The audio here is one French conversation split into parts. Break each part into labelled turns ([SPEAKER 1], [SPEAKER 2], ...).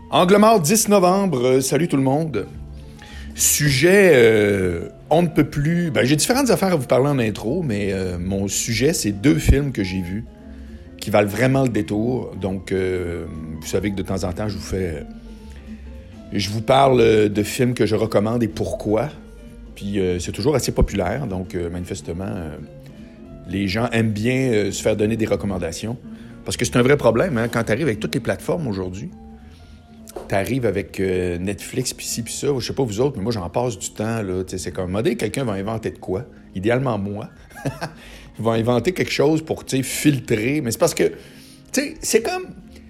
[SPEAKER 1] Angle mort, 10 novembre, salut tout le monde. Sujet, on ne peut plus... j'ai différentes affaires à vous parler en intro, mais mon sujet, c'est 2 films que j'ai vus qui valent vraiment le détour. Donc, vous savez que de temps en temps, je vous parle de films que je recommande et pourquoi. Puis, c'est toujours assez populaire, donc manifestement, les gens aiment bien se faire donner des recommandations. Parce que c'est un vrai problème, hein, quand tu arrives avec toutes les plateformes aujourd'hui. T'arrives avec Netflix, pis ci, pis ça. Je sais pas vous autres, mais moi, j'en passe du temps, là. T'sais, c'est comme, modèle, quelqu'un va inventer de quoi? Idéalement, moi. Il va inventer quelque chose pour, filtrer. Mais c'est parce que, c'est comme...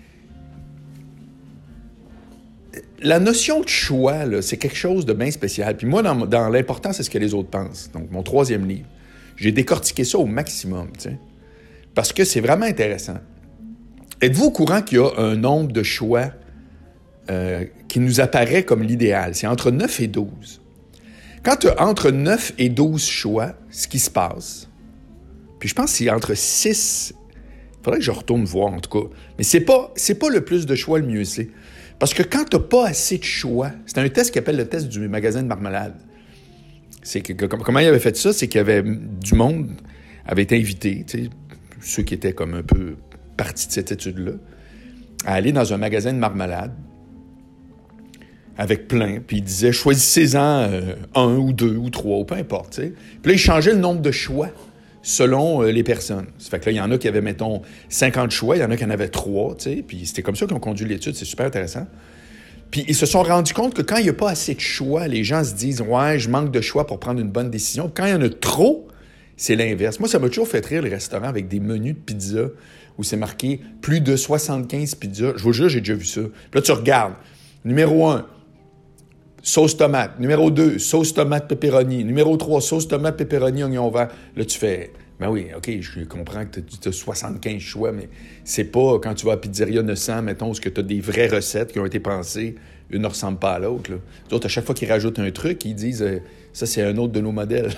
[SPEAKER 1] La notion de choix, là, c'est quelque chose de bien spécial. Puis moi, dans l'important, c'est ce que les autres pensent. Donc, mon 3e livre, j'ai décortiqué ça au maximum, parce que c'est vraiment intéressant. Êtes-vous au courant qu'il y a un nombre de choix qui nous apparaît comme l'idéal? C'est entre 9 et 12. Quand tu as entre 9 et 12 choix, ce qui se passe, puis je pense que c'est entre 6... Il faudrait que je retourne voir, en tout cas. Mais c'est pas le plus de choix, le mieux c'est. Parce que quand tu n'as pas assez de choix, c'est un test qui appelle le test du magasin de marmelade. C'est que, comment il avait fait ça? C'est qu'il y avait du monde avait été invité, ceux qui étaient comme un peu partis de cette étude-là, à aller dans un magasin de marmelade avec plein, puis il disait, choisissez-en 1 ou 2 ou 3, ou peu importe, Puis là, il changeait le nombre de choix selon les personnes. Ça fait que là, il y en a qui avaient, mettons, 50 choix, il y en a qui en avaient 3, puis c'était comme ça qu'ils ont conduit l'étude, c'est super intéressant. Puis ils se sont rendus compte que quand il n'y a pas assez de choix, les gens se disent, ouais, je manque de choix pour prendre une bonne décision. Quand il y en a trop, c'est l'inverse. Moi, ça m'a toujours fait rire, les restaurants avec des menus de pizza où c'est marqué plus de 75 pizzas. Je vous jure, j'ai déjà vu ça. Puis là, tu regardes. Numéro 1, sauce tomate. Numéro 2, sauce tomate pepperoni. Numéro 3, sauce tomate pepperoni, oignon vert. Là, tu fais, ben oui, OK, je comprends que tu as 75 choix, mais c'est pas quand tu vas à Pizzeria 900, mettons, où tu as des vraies recettes qui ont été pensées, une ne ressemble pas à l'autre. Là. D'autres, à chaque fois qu'ils rajoutent un truc, ils disent, ça, c'est un autre de nos modèles.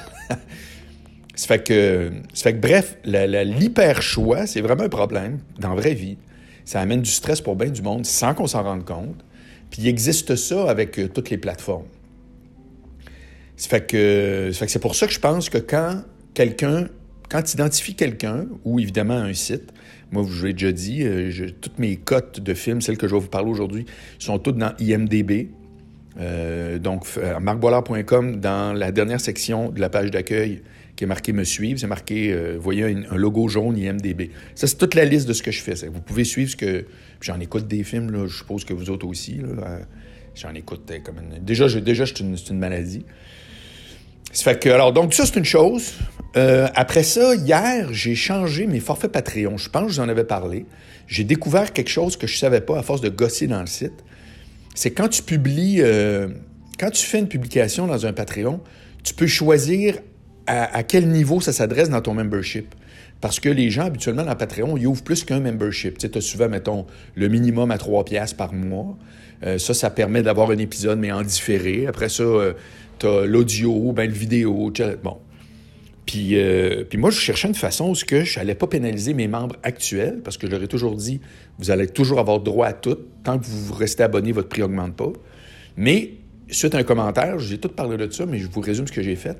[SPEAKER 1] Ça fait que bref, l'hyper-choix, c'est vraiment un problème dans la vraie vie. Ça amène du stress pour bien du monde sans qu'on s'en rende compte. Puis il existe ça avec toutes les plateformes. Ça fait que c'est pour ça que je pense que quand tu identifies quelqu'un, ou évidemment un site, moi, je vous l'ai déjà dit, toutes mes cotes de films, celles que je vais vous parler aujourd'hui, sont toutes dans IMDb. Donc, marcboilard.com, dans la dernière section de la page d'accueil qui est marqué « Me suivre », c'est marqué, vous voyez, un logo jaune IMDb. Ça, c'est toute la liste de ce que je fais. Vous pouvez suivre ce que... J'en écoute des films, là, je suppose que vous autres aussi. Là, j'en écoute comme une... Déjà, c'est une maladie. Ça fait que, alors, donc, ça, c'est une chose. Après ça, hier, j'ai changé mes forfaits Patreon. Je pense que je vous en avais parlé. J'ai découvert quelque chose que je savais pas à force de gosser dans le site. C'est quand tu publies... quand tu fais une publication dans un Patreon, tu peux choisir à quel niveau ça s'adresse dans ton membership. Parce que les gens, habituellement, dans Patreon, ils ouvrent plus qu'un membership. Tu sais, as souvent, mettons, le minimum à 3$ par mois. Ça permet d'avoir un épisode, mais en différé. Après ça, tu as l'audio, le vidéo, bon. Puis moi, je cherchais une façon où je n'allais pas pénaliser mes membres actuels, parce que je leur ai toujours dit, vous allez toujours avoir droit à tout. Tant que vous restez abonné, votre prix n'augmente pas. Mais, suite à un commentaire, j'ai tout parlé de ça, mais je vous résume ce que j'ai fait.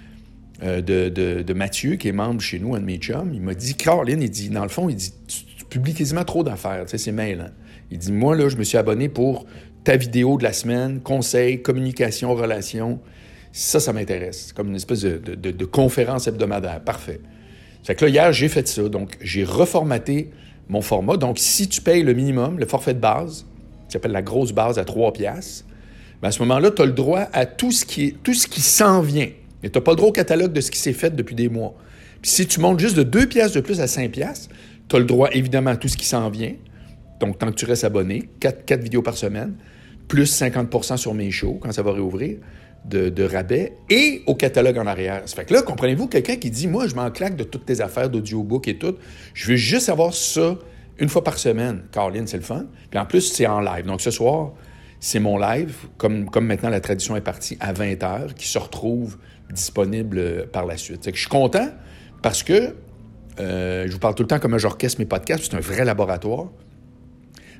[SPEAKER 1] De Mathieu, qui est membre chez nous, un de mes chums, il m'a dit, Caroline, il dit, dans le fond, il dit, tu publies quasiment trop d'affaires, tu sais, c'est mêlant. Il dit, moi, là, je me suis abonné pour ta vidéo de la semaine, conseils, communication, relations. Ça m'intéresse. C'est comme une espèce de conférence hebdomadaire. Parfait. Fait que là, hier, j'ai fait ça. Donc, j'ai reformaté mon format. Donc, si tu payes le minimum, le forfait de base, qui s'appelle la grosse base à 3$, à ce moment-là, tu as le droit à tout ce qui s'en vient. Mais tu n'as pas le droit au catalogue de ce qui s'est fait depuis des mois. Puis si tu montes juste de 2$ de plus à 5$, tu as le droit, évidemment, à tout ce qui s'en vient. Donc, tant que tu restes abonné, 4 vidéos par semaine, plus 50% sur mes shows, quand ça va réouvrir, de rabais, et au catalogue en arrière. Ça fait que là, comprenez-vous, quelqu'un qui dit, moi, je m'en claque de toutes tes affaires d'audiobook et tout, je veux juste avoir ça une fois par semaine. Caroline, c'est le fun. Puis en plus, c'est en live. Donc, ce soir, c'est mon live, comme maintenant la tradition est partie, à 20h, qui se retrouve disponible par la suite. C'est que je suis content parce que je vous parle tout le temps comment j'orchestre mes podcasts, c'est un vrai laboratoire.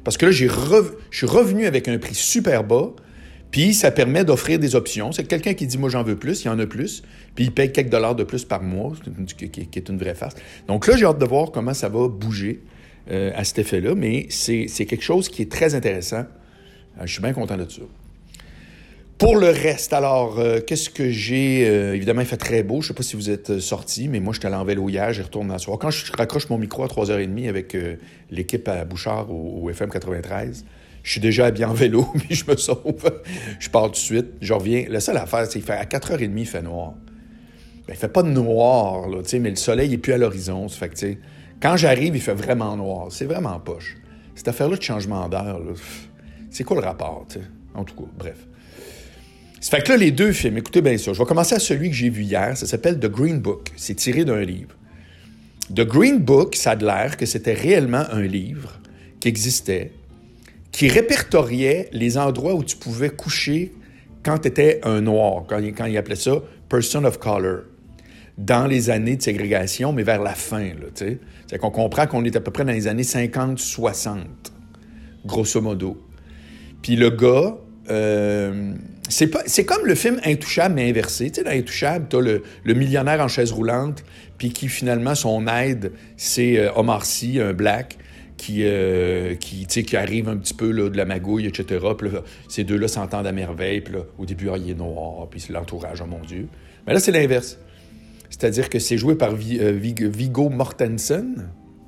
[SPEAKER 1] Parce que là, je suis revenu avec un prix super bas, puis ça permet d'offrir des options. C'est que quelqu'un qui dit « moi, j'en veux plus », il y en a plus, puis il paye quelques dollars de plus par mois, qui est une vraie farce. Donc là, j'ai hâte de voir comment ça va bouger à cet effet-là, mais c'est quelque chose qui est très intéressant. Je suis bien content de ça. Pour le reste, alors, qu'est-ce que j'ai... évidemment, il fait très beau. Je ne sais pas si vous êtes sortis, mais moi, je suis allé en vélo hier, j'y retourne dans le soir. Quand je raccroche mon micro à 3h30 avec l'équipe à Bouchard au FM 93, je suis déjà habillé en vélo, puis je me sauve. Je pars tout de suite, je reviens. La seule affaire, c'est qu'il fait à 4h30, il fait noir. Ben, il fait pas de noir, là, mais le soleil n'est plus à l'horizon. Ça fait que, quand j'arrive, il fait vraiment noir. C'est vraiment poche. Cette affaire-là de changement d'air, là, c'est quoi le rapport, t'sais? En tout cas, bref. Ça fait que là, les deux films, écoutez bien ça. Je vais commencer à celui que j'ai vu hier. Ça s'appelle The Green Book. C'est tiré d'un livre. The Green Book, ça a l'air que c'était réellement un livre qui existait, qui répertoriait les endroits où tu pouvais coucher quand tu étais un noir, quand il appelait ça « person of color », dans les années de ségrégation, mais vers la fin, là, tu sais. C'est qu'on comprend qu'on est à peu près dans les années 50-60, grosso modo. Puis le gars... c'est comme le film Intouchable, mais inversé. Tu sais, dans Intouchable, t'as le millionnaire en chaise roulante, puis qui, finalement, son aide, c'est Omar Sy, un black, qui arrive un petit peu là, de la magouille, etc. Puis là, ces deux-là s'entendent à merveille, puis là, au début, il est noir, puis c'est l'entourage, oh mon Dieu. Mais là, c'est l'inverse. C'est-à-dire que c'est joué par Viggo Mortensen.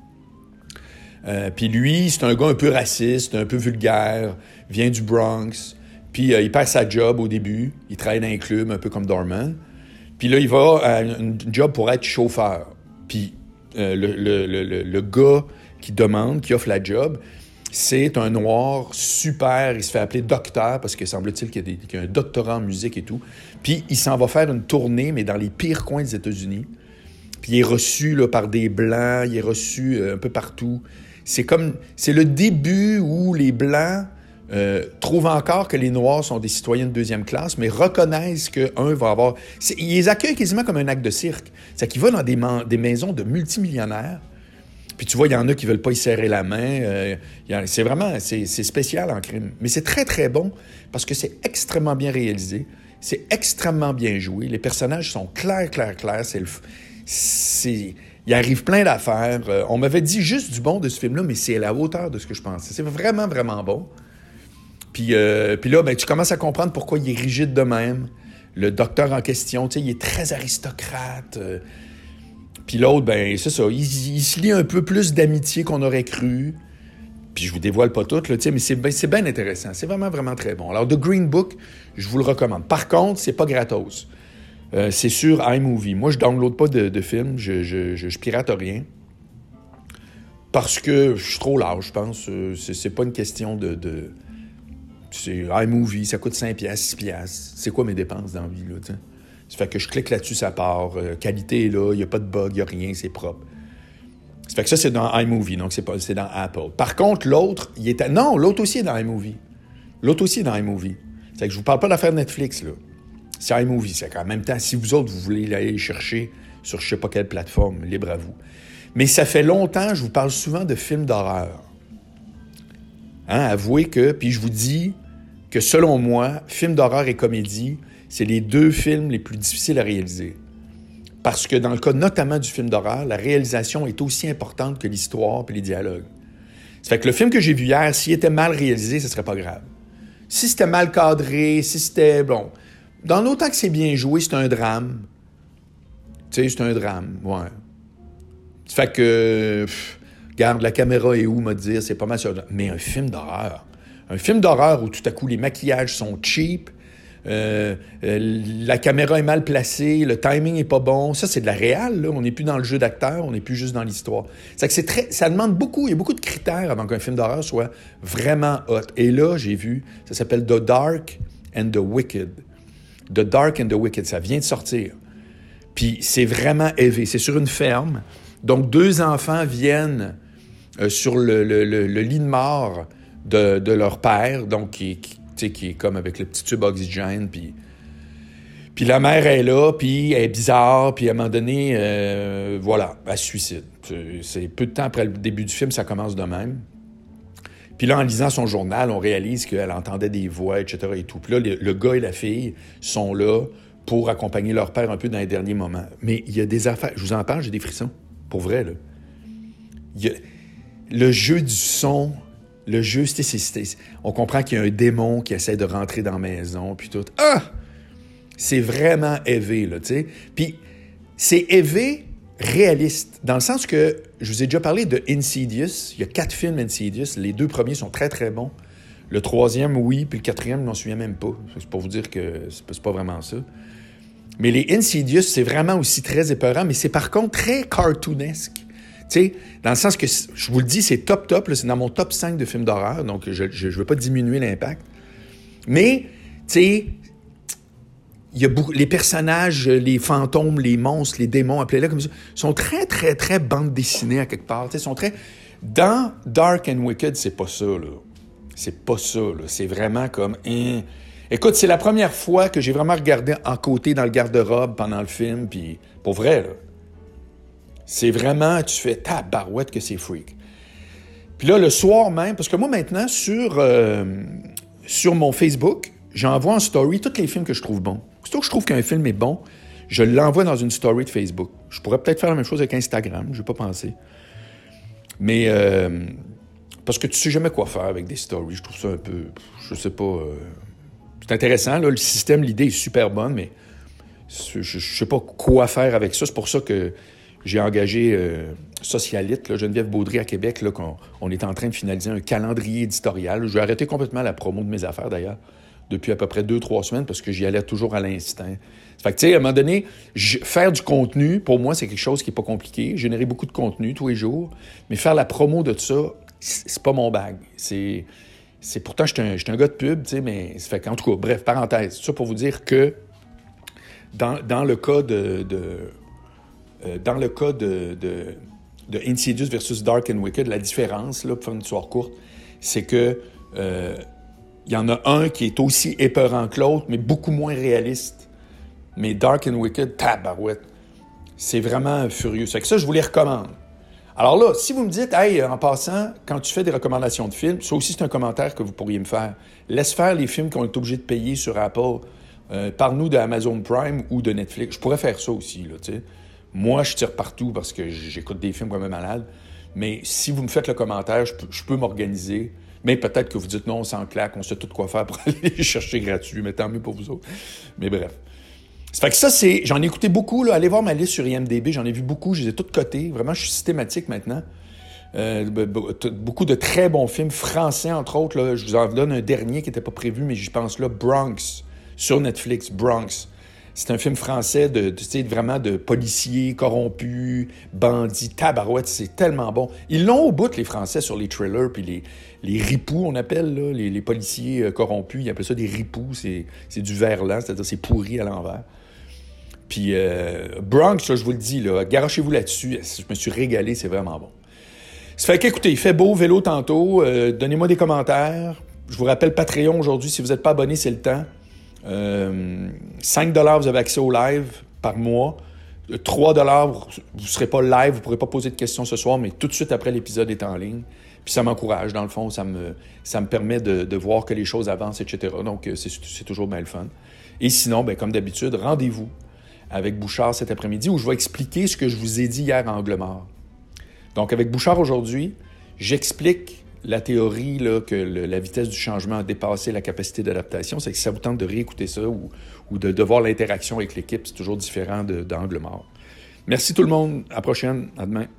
[SPEAKER 1] Puis lui, c'est un gars un peu raciste, un peu vulgaire, vient du Bronx. Puis il perd sa job au début. Il travaille dans un club, un peu comme Dorman. Puis là, il va à une job pour être chauffeur. Puis le gars qui offre la job, c'est un noir super. Il se fait appeler docteur parce que semble-t-il qu'il y a un doctorat en musique et tout. Puis il s'en va faire une tournée, mais dans les pires coins des États-Unis. Puis il est reçu là, par des Blancs. Il est reçu un peu partout. C'est le début où les Blancs trouvent encore que les Noirs sont des citoyens de deuxième classe, mais reconnaissent qu'un va avoir... Ils les accueillent quasiment comme un acte de cirque. C'est qu'il va dans des maisons de multimillionnaires, puis tu vois, il y en a qui veulent pas y serrer la main. C'est vraiment... C'est spécial en crime. Mais c'est très, très bon, parce que c'est extrêmement bien réalisé. C'est extrêmement bien joué. Les personnages sont clairs. Il arrive plein d'affaires. On m'avait dit juste du bon de ce film-là, mais c'est à la hauteur de ce que je pensais. C'est vraiment, vraiment bon. Puis là, ben, tu commences à comprendre pourquoi il est rigide de même. Le docteur en question, tu sais, il est très aristocrate. Puis l'autre, ben, c'est ça, il se lie un peu plus d'amitié qu'on aurait cru. Puis je vous dévoile pas tout, là, tu sais, mais c'est bien intéressant. C'est vraiment, vraiment très bon. Alors, The Green Book, je vous le recommande. Par contre, c'est pas gratos. C'est sur iMovie. Moi, je download pas de films. Je pirate rien. Parce que je suis trop large, je pense. C'est pas une question de... C'est iMovie, ça coûte 5$, 6$. C'est quoi mes dépenses dans la vie, là, t'sais? Ça fait que je clique là-dessus, ça part. Qualité est là, il n'y a pas de bug, il n'y a rien, c'est propre. Ça fait que ça, c'est dans iMovie, donc c'est dans Apple. Par contre, l'autre, l'autre aussi est dans iMovie. C'est que je vous parle pas d'affaires Netflix, là. C'est iMovie. C'est qu'en même temps, si vous autres, vous voulez aller chercher sur je sais pas quelle plateforme, libre à vous. Mais ça fait longtemps, je vous parle souvent de films d'horreur. Avouez que, puis je vous dis que selon moi, films d'horreur et comédie, c'est les deux films les plus difficiles à réaliser. Parce que dans le cas notamment du film d'horreur, la réalisation est aussi importante que l'histoire et les dialogues. Ça fait que le film que j'ai vu hier, s'il était mal réalisé, ce serait pas grave. Si c'était mal cadré, si c'était... Bon, dans l'autant que c'est bien joué, c'est un drame. Tu sais, c'est un drame, ouais. Ça fait que... Regarde, la caméra est où, me dire, c'est pas mal sûr. Mais un film d'horreur où tout à coup les maquillages sont cheap, la caméra est mal placée, le timing est pas bon, ça c'est de la réal, là. On n'est plus dans le jeu d'acteur, on n'est plus juste dans l'histoire. Ça demande beaucoup, il y a beaucoup de critères avant qu'un film d'horreur soit vraiment hot. Et là, j'ai vu, ça s'appelle The Dark and the Wicked. The Dark and the Wicked, ça vient de sortir. Puis c'est vraiment élevé, c'est sur une ferme. Donc 2 enfants viennent sur le lit de mort de leur père, donc qui est comme avec le petit tube oxygène, puis la mère est là, puis elle est bizarre, puis à un moment donné, voilà, elle se suicide. C'est peu de temps après le début du film, ça commence de même. Puis là, en lisant son journal, on réalise qu'elle entendait des voix, etc. et tout. Puis là, le gars et la fille sont là pour accompagner leur père un peu dans les derniers moments. Mais il y a des affaires... Je vous en parle, j'ai des frissons. Pour vrai, là. Le jeu du son, le jeu, on comprend qu'il y a un démon qui essaie de rentrer dans la maison, puis tout. Ah! C'est vraiment élevé, là, tu sais. Puis c'est élevé réaliste, dans le sens que, je vous ai déjà parlé de Insidious. Il y a 4 films Insidious. Les 2 premiers sont très, très bons. Le 3e, oui, puis le 4e, je m'en souviens même pas. C'est pour vous dire que c'est pas vraiment ça. Mais les Insidious, c'est vraiment aussi très épeurant, mais c'est par contre très cartoonesque. Tu sais, dans le sens que, je vous le dis, c'est top, là, c'est dans mon top 5 de films d'horreur, donc je veux pas diminuer l'impact. Mais, tu sais, il y a beaucoup, les personnages, les fantômes, les monstres, les démons, appelez-les comme ça, sont très, très, très bande dessinée à quelque part. Tu sais, sont très... Dans Dark and Wicked, c'est pas ça, là. C'est pas ça, là. C'est vraiment comme... Écoute, c'est la première fois que j'ai vraiment regardé en côté dans le garde-robe pendant le film, puis pour vrai, là. C'est vraiment... Tu fais tabarouette que c'est freak. Puis là, le soir même, parce que moi, maintenant, sur mon Facebook, j'envoie en story tous les films que je trouve bons. Surtout que je trouve qu'un film est bon, je l'envoie dans une story de Facebook. Je pourrais peut-être faire la même chose avec Instagram, je n'ai pas pensé. Mais parce que tu sais jamais quoi faire avec des stories. Je trouve ça un peu... Je sais pas... c'est intéressant, là, le système, l'idée est super bonne, mais je sais pas quoi faire avec ça. C'est pour ça que j'ai engagé Socialite, là, Geneviève Baudry à Québec, là, qu'on est en train de finaliser un calendrier éditorial. Je vais arrêter complètement la promo de mes affaires, d'ailleurs, depuis à peu près 2-3 semaines, parce que j'y allais toujours à l'instinct. Fait que, tu sais, à un moment donné, faire du contenu, pour moi, c'est quelque chose qui n'est pas compliqué. Générer beaucoup de contenu tous les jours, mais faire la promo de ça, c'est pas mon bag. Pourtant, je suis un gars de pub, tu sais, mais... Ça fait qu'en tout cas, bref, parenthèse. Ça pour vous dire que dans le cas de Insidious versus Dark and Wicked, la différence, là, pour faire une histoire courte, c'est que il y en a un qui est aussi épeurant que l'autre, mais beaucoup moins réaliste. Mais Dark and Wicked, tabarouette, c'est vraiment furieux. C'est que ça, je vous les recommande. Alors là, si vous me dites, hey, en passant, quand tu fais des recommandations de films, ça aussi, c'est un commentaire que vous pourriez me faire. Laisse faire les films qu'on est obligé de payer sur Apple. Parle-nous de Amazon Prime ou de Netflix. Je pourrais faire ça aussi, là, tu sais. Moi, je tire partout parce que j'écoute des films comme un malade. Mais si vous me faites le commentaire, je peux m'organiser. Mais peut-être que vous dites non, on s'en claque, on sait tout quoi faire pour aller les chercher gratuit, mais tant mieux pour vous autres. Mais bref. Ça fait que ça, j'en ai écouté beaucoup, là. Allez voir ma liste sur IMDb, j'en ai vu beaucoup, je les ai toutes cotées. Vraiment, je suis systématique maintenant. Beaucoup de très bons films français, entre autres. Là. Je vous en donne un dernier qui n'était pas prévu, mais j'y pense là, Bronx, sur Netflix, Bronx. C'est un film français vraiment de policiers corrompus, bandits, tabarouettes, c'est tellement bon. Ils l'ont au bout, les Français, sur les trailers, puis les ripoux, on appelle, là, les policiers corrompus, ils appellent ça des ripoux, c'est du verlan, c'est-à-dire c'est pourri à l'envers. Puis Bronx, là, je vous le dis, là, garochez-vous là-dessus, je me suis régalé, c'est vraiment bon. Ça fait qu'écoutez, il fait beau, vélo tantôt, donnez-moi des commentaires. Je vous rappelle Patreon aujourd'hui, si vous n'êtes pas abonné, c'est le temps. 5 $, vous avez accès au live par mois. 3 $, vous ne serez pas live, vous ne pourrez pas poser de questions ce soir, mais tout de suite après l'épisode est en ligne. Puis ça m'encourage, dans le fond, ça me permet de voir que les choses avancent, etc. Donc, c'est toujours bien le fun. Et sinon, ben, comme d'habitude, rendez-vous avec Bouchard cet après-midi où je vais expliquer ce que je vous ai dit hier à Angle Mort. Donc, avec Bouchard aujourd'hui, j'explique la théorie là, que la vitesse du changement a dépassé la capacité d'adaptation. C'est que si ça vous tente de réécouter ça ou de voir l'interaction avec l'équipe, c'est toujours différent d'Angle Mort. Merci tout le monde. À la prochaine. À demain.